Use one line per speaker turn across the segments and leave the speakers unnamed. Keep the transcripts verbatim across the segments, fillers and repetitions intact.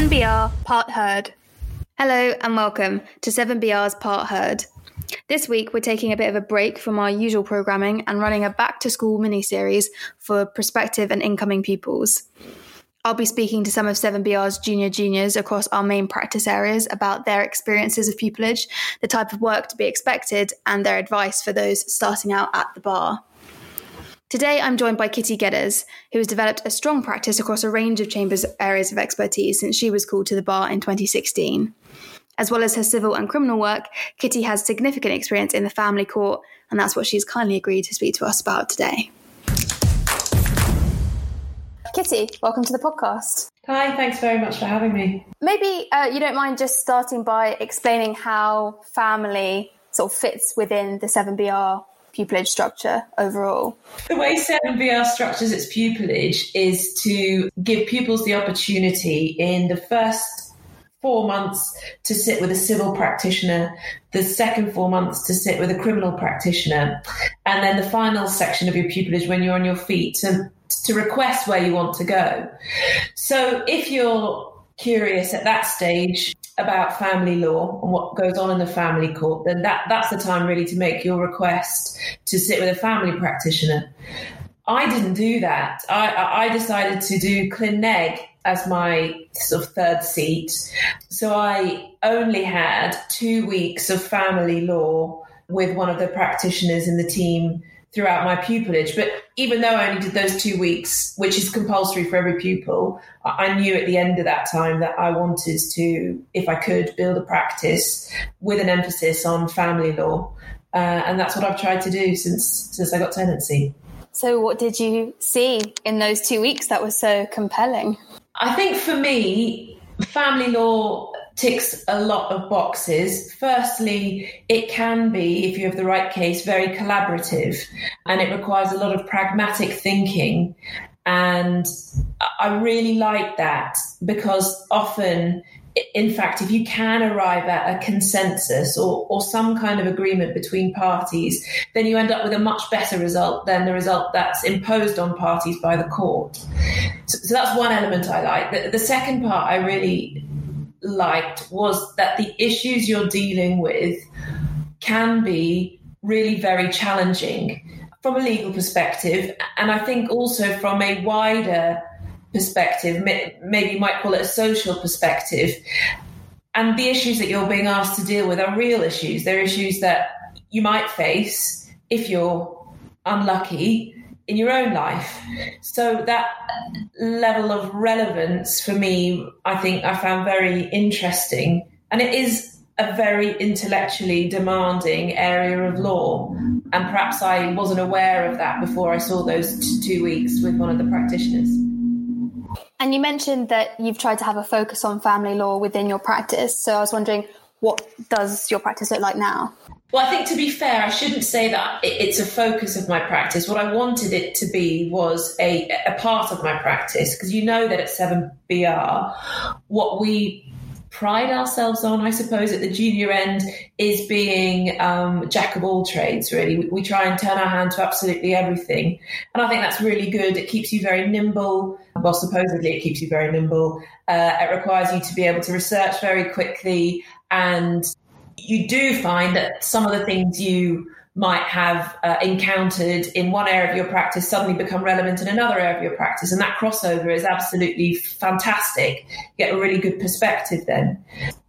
seven B R Part Heard. Hello and welcome to seven B R's Part Heard. This week we're taking a bit of a break from our usual programming and running a back-to-school mini-series for prospective and incoming pupils. I'll be speaking to some of seven B R's junior juniors across our main practice areas about their experiences of pupillage, the type of work to be expected, and their advice for those starting out at the bar. Today I'm joined by Kitty Geddes, who has developed a strong practice across a range of chambers areas of expertise since she was called to the bar in twenty sixteen. As well as her civil and criminal work, Kitty has significant experience in the family court, and that's what she's kindly agreed to speak to us about today. Kitty, welcome to the podcast.
Hi, thanks very much for having me.
Maybe uh, you don't mind just starting by explaining how family sort of fits within the seven B R pupillage structure overall.
The way seven B R structures its pupillage is to give pupils the opportunity in the first four months to sit with a civil practitioner, the second four months to sit with a criminal practitioner, and then the final section of your pupillage when you're on your feet to, to request where you want to go. So if you're curious at that stage about family law and what goes on in the family court, then that, that's the time really to make your request to sit with a family practitioner. I didn't do that. I, I decided to do Clyn Neg as my sort of third seat. So I only had two weeks of family law with one of the practitioners in the team throughout my pupillage. But even though I only did those two weeks, which is compulsory for every pupil, I knew at the end of that time that I wanted to, if I could, build a practice with an emphasis on family law. Uh, and that's what I've tried to do since since I got tenancy.
So what did you see in those two weeks that was so compelling?
I think for me, family law ticks a lot of boxes. Firstly, it can be, if you have the right case, very collaborative, and it requires a lot of pragmatic thinking. And I really like that because often, in fact, if you can arrive at a consensus or, or some kind of agreement between parties, then you end up with a much better result than the result that's imposed on parties by the court. So, so that's one element I like. The, the second part I really liked was that the issues you're dealing with can be really very challenging from a legal perspective, and I think also from a wider perspective, maybe you might call it a social perspective. And the issues that you're being asked to deal with are real issues. They're issues that you might face if you're unlucky in your own life. So that level of relevance for me, I think I found very interesting. And it is a very intellectually demanding area of law. And perhaps I wasn't aware of that before I saw those t- two weeks with one of the practitioners.
And you mentioned that you've tried to have a focus on family law within your practice. So I was wondering, what does your practice look like now?
Well, I think to be fair, I shouldn't say that it's a focus of my practice. What I wanted it to be was a, a part of my practice, because you know that at seven B R, what we pride ourselves on, I suppose, at the junior end is being um, jack of all trades, really. We, we try and turn our hand to absolutely everything. And I think that's really good. It keeps you very nimble. Well, supposedly it keeps you very nimble. Uh, it requires you to be able to research very quickly. And you do find that some of the things you might have uh, encountered in one area of your practice suddenly become relevant in another area of your practice. And that crossover is absolutely fantastic. You get a really good perspective then.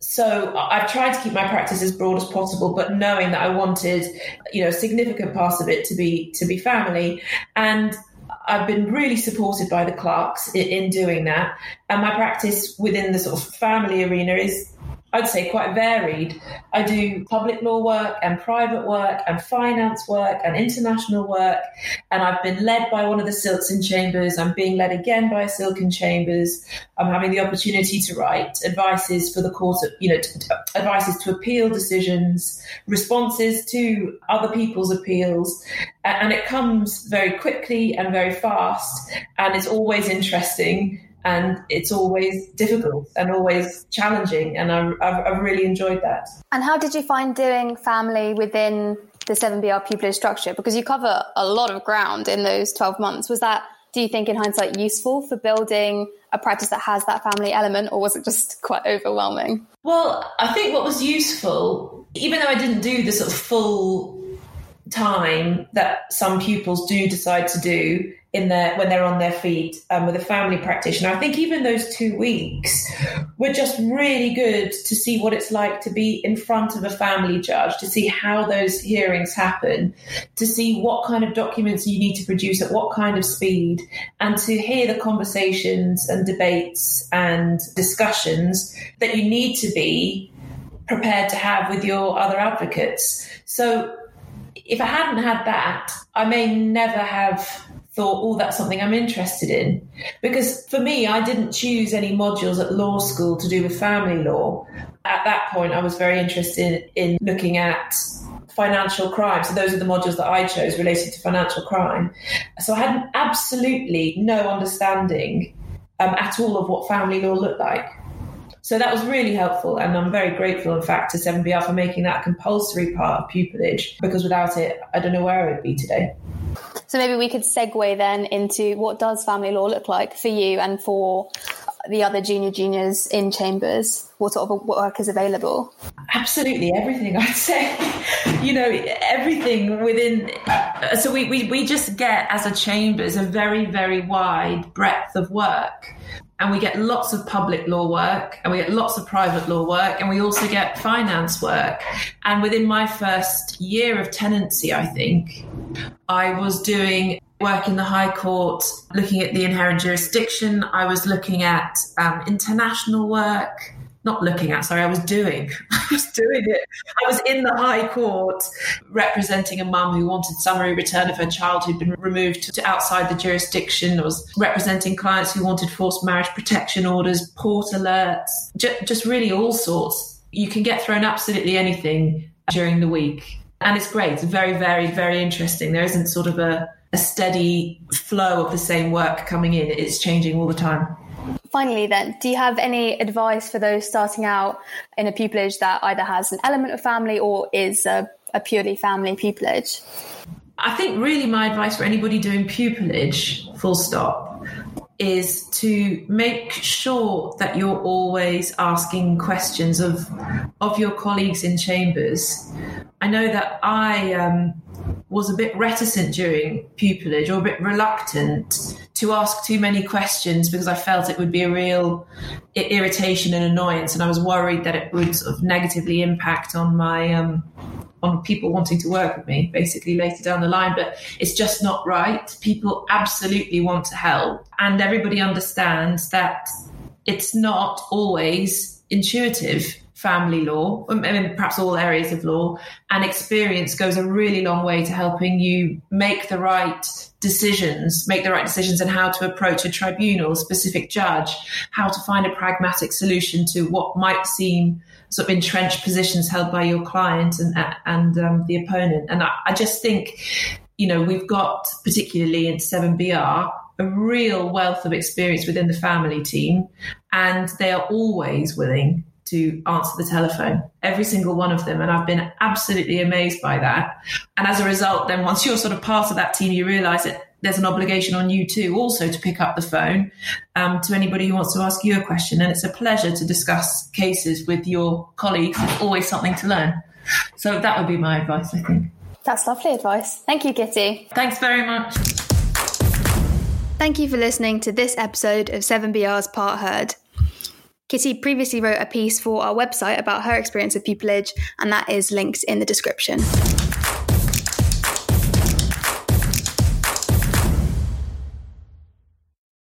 So I've tried to keep my practice as broad as possible, but knowing that I wanted, you know, a significant part of it to be to be family. And I've been really supported by the clerks in, in doing that. And my practice within the sort of family arena is, I'd say, quite varied. I do public law work and private work and finance work and international work. And I've been led by one of the Silkson chambers. I'm being led again by a Silkson chambers. I'm having the opportunity to write advices for the court, you know, to, to, advices to appeal decisions, responses to other people's appeals. And it comes very quickly and very fast. And it's always interesting. And it's always difficult and always challenging. And I, I've, I've really enjoyed that.
And how did you find doing family within the seven B R pupillage structure? Because you cover a lot of ground in those twelve months. Was that do you think in hindsight useful for building a practice that has that family element, or was it just quite overwhelming?
Well, I think what was useful, even though I didn't do the sort of full time that some pupils do decide to do in their when they're on their feet um, with a family practitioner, I think even those two weeks were just really good to see what it's like to be in front of a family judge, to see how those hearings happen, to see what kind of documents you need to produce at what kind of speed, and to hear the conversations and debates and discussions that you need to be prepared to have with your other advocates. So if I hadn't had that, I may never have thought, oh, that's something I'm interested in. Because for me, I didn't choose any modules at law school to do with family law. At that point, I was very interested in looking at financial crime. So those are the modules that I chose related to financial crime. So I had absolutely no understanding um, at all of what family law looked like. So that was really helpful, and I'm very grateful, in fact, to seven B R for making that a compulsory part of pupillage, because without it, I don't know where I would be today.
So maybe we could segue then into what does family law look like for you and for the other junior juniors in Chambers? What sort of work is available?
Absolutely everything, I'd say. You know, everything within... Uh, so we, we, we just get, as a Chambers, a very, very wide breadth of work. And we get lots of public law work, and we get lots of private law work, and we also get finance work. And within my first year of tenancy, I think, I was doing work in the High Court, looking at the inherent jurisdiction. I was looking at um, international work. Not looking at, sorry, I was doing. I was doing it. I was in the High Court representing a mum who wanted summary return of her child who'd been removed to outside the jurisdiction. I was representing clients who wanted forced marriage protection orders, port alerts, just, just really all sorts. You can get thrown absolutely anything during the week. And it's great. It's very, very, very interesting. There isn't sort of a, a steady flow of the same work coming in. It's changing all the time.
Finally then, do you have any advice for those starting out in a pupillage that either has an element of family or is a, a purely family pupillage?
I think really my advice for anybody doing pupillage, full stop, is to make sure that you're always asking questions of, of your colleagues in Chambers. I know that I um, was a bit reticent during pupillage, or a bit reluctant to ask too many questions, because I felt it would be a real irritation and annoyance, and I was worried that it would sort of negatively impact on my um, on people wanting to work with me, basically later down the line. But it's just not right. People absolutely want to help, and everybody understands that it's not always intuitive. Family law, I mean, perhaps all areas of law, and experience goes a really long way to helping you make the right decisions, make the right decisions in how to approach a tribunal, a specific judge, how to find a pragmatic solution to what might seem sort of entrenched positions held by your client and and um, the opponent. And I, I just think, you know, we've got, particularly in seven B R, a real wealth of experience within the family team, and they are always willing to answer the telephone, every single one of them. And I've been absolutely amazed by that. And as a result, then once you're sort of part of that team, you realise that there's an obligation on you too, also to pick up the phone um, to anybody who wants to ask you a question. And it's a pleasure to discuss cases with your colleagues. There's always something to learn. So that would be my advice, I think.
That's lovely advice. Thank you, Kitty.
Thanks very much.
Thank you for listening to this episode of seven B R's Part Heard. Kitty previously wrote a piece for our website about her experience of pupillage, and that is linked in the description.